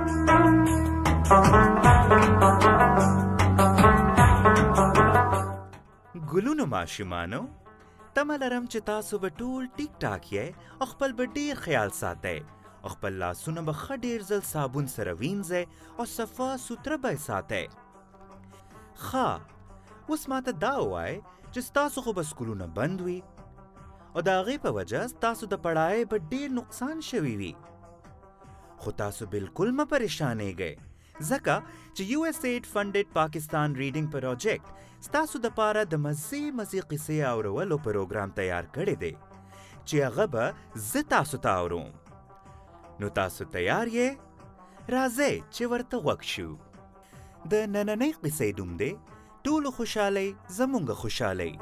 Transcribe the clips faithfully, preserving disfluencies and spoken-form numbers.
ګلونو ماشومانو، تمه لرم چې تاسو به ټول ټیک ټاک یې او خپل به ډېر خیال ساتئ او خپل لاسونه به ښه ډېر ځل صابون سره وینځئ او صفا سوتره به یې ساتئ. ښه، اوس ماته دا ووایئ چې ستاسو خو به سکولونه بند وي او د هغې په وجه ستاسو د پړایۍ به ډېر نقصان شوي وي. خو تاسو بالکل مه پریشانېږئ، ځکه چې یو ایس ایډ فنډډ پاکستان ریډینګ پروجیکټ ستاسو دپاره د مزې مزې قصې اورولو پروګرام تیار کړی دی چې هغه به زه تاسو ته اوروم. نو تاسو تیار یې؟ راځئ چې ورته غوږ شو. د نننۍ قصې نوم دی ټولو خوشحالۍ زموږ خوشحالۍ.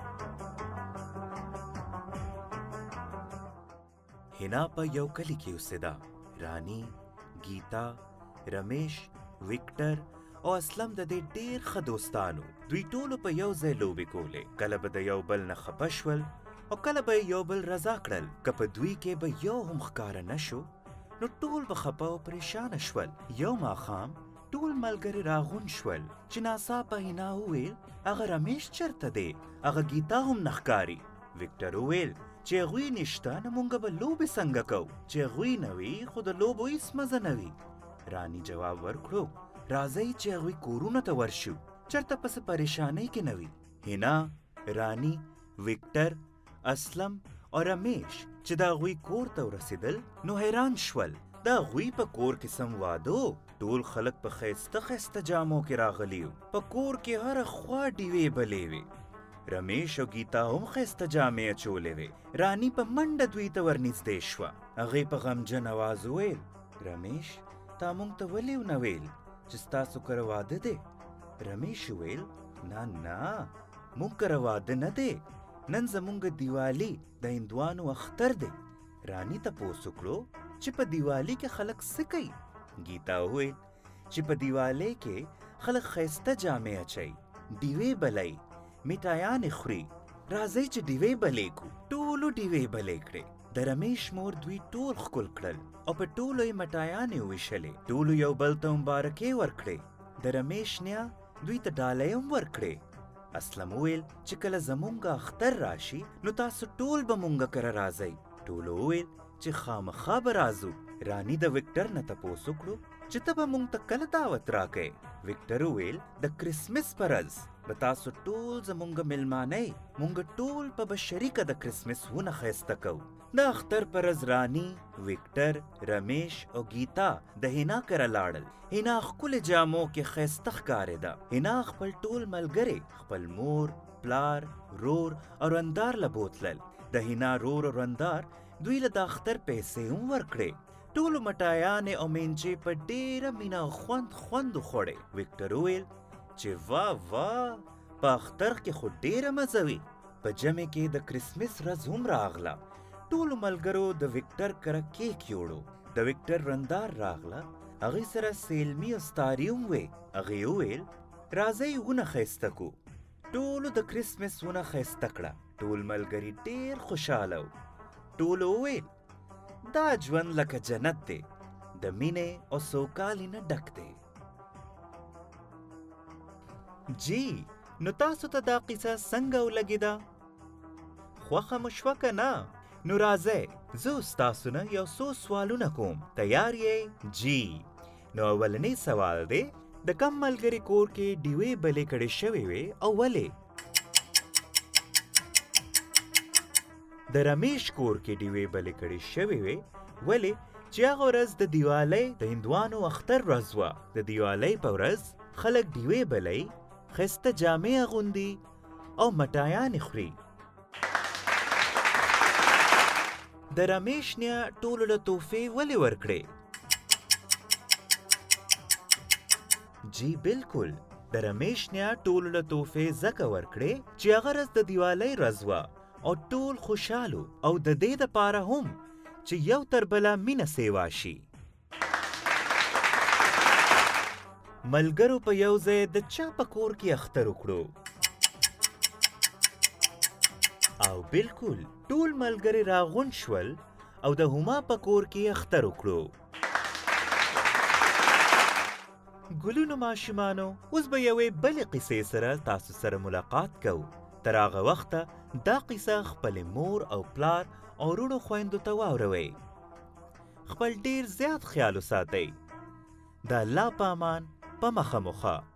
هنا په یو کلي کې اوسېده. رانی، گیتا، رمیش، ویکټر او اسلم د دې ډېر ښه دوستانو. دوی ټولو په یو ځای لوبې کولې. کله به د یو بل نه خفه شول او کله به یو بل رضا کړل. که په دوی کې به یو هم ښکاره نه شو نو ټول به خفه او پریشانه شول. یو ماښام ټول ملګري راغونډ شول چې ناڅاپه هینا وویل هغه رمیش چېرته دی؟ هغه گیتا هم نه ښکاري. ویکټر وویل چې هغوی نشته نو موږ به لوبې څنګه کوو؟ چې هغوی نه وي خو د لوبو هېڅ مزه نه وي. رانی جواب ورکړو راځئ چې هغوی کورونو ته ورشو، چېرته په څه پریشانۍ کې نه وي. هینا، رانی، ویکټر، اسلم او رمیش چې د هغوی کور ته ورسېدل نو حیران شول. د هغوی په کور کې سم واده و. ټول خلک په ښایسته ښایسته جامو کې راغلي وو. په کور کې هره خوا ډیوې بلې وې. رمیش او گیتا هم ښایسته جامې اچولې وې. رانی په منډه دوی ته ورنږدې شوه. هغې په غمجن اواز وویل رمیش تا موږ ته ولې ونه ویل چې ستاسو کره واده دی؟ رمیش وویل نه نه موږ کره واده نه دی، نن زموږ دیوالي د هندوانو اختر دی. رانی تپوس وکړو چې په دیوالي کې خلک څه کوي؟ گیتا وویل چې په دیوالۍ کې خلک ښایسته جامې اچوي، ډیوې بلوي، میټایانې خوري. راځئ چې ډیوې بلې کړو. ټولو ډیوې بلې کړې. د رمیش مور دوی ټول ښکل کړل او په ټولو یې مټایانې وویشلې. ټولو یو بل ته مبارکۍ ورکړې. د رمیش نیا دوی ته ډالۍ هم ورکړې. اسلم وویل چې کله زمونږ اختر راشي نو تاسو ټول به مونږ کره راځئ. ټولو وویل چې خامخا به راځو. رانی د ویکټر نه تپوس وکړو چې ته به مونږ ته کله دعوت راکئ؟ ویکټر وویل د کرسمس په ورځ به تاسو ټول زمونږ میلمانه یئ. مونږ ټول په به شریکه د کرسمس ونه ښایسته کوو. د اختر په ورځ رانی، ویکټر، رمیش او گیتا د هینا کره لاړل. هینا ښکلې جامو کې ښایسته ښکارېده. هینا خپل ټول ملګري خپل مور، پلار، رور او رندار له بوتلل. د هینا رور او رندار دوی له د اختر پیسې هم ورکړې. ټولو مټایانې او مینچې په ډېره مینه او خوند خوند وخوړې. ویکټر وویل چې وا وا په اختر کې خو ډېره مزه وي. په جمع کې د کرسمس ورځ هم راغله. ټولو ملګرو د ویکټر کره کیک یوړو. د ویکټر رندار راغله. هغې سره سیلمي او ستاري هم وې. هغې وویل راځئ ونه ښایسته کړو. ټولو د کرسمس ونه ښایسته کړه. ټول ملګري ډېر خوشحاله وو. ټولو وویل دا ژوند لکه جنت دی، د مینې او سوکالۍ نه ډک دی. جی نو تاسو ته دا قصه څنګه ولګېده؟ خوښه مو شوه که نه؟ نو راځئ زه ستاسو نه یو څو سوالونه کوم. تیار یې؟ جی. نو اولنی سوال دی د کم ملګري کور کې ډیوې بلې کړې شوې وې او ولې؟ د رمیش کور کې ډیوې بلې کړې شوې وې ولې؟ چې هغه ورځ د دیوالۍ د هندوانو اختر ورځ وه. د دیوالۍ په ورځ خلک ډیوې بلوي، ښایسته جامې اغوندي او مټایانې خوري. د رمیش نیا ټولو له تحفې ولې ورکړې؟ جی بالکل، د رمیش نیا ټولو له تحفې ځکه ورکړې چې هغه ورځ د دیوالۍ ورځ وه او ټول خوشحالو او د دې دپاره هم چې یو تر بله مینه سیوا شي. ملګرو په یو ځای د چا په کور کې اختر وکړو؟ او بالکل ټول ملګري راغونډ شول او د هما په کور کې اختر وکړو. ګلونو ماشومانو، اوس به یوې بلې قصې سره تاسو سره ملاقات کوو. تر هغه وخته دا قصه خپلې مور او پلار او وروڼو خویندو ته واوروئ. خپل ډیر زیات خیال وساتئ. د الله په امان، په مخه مخه.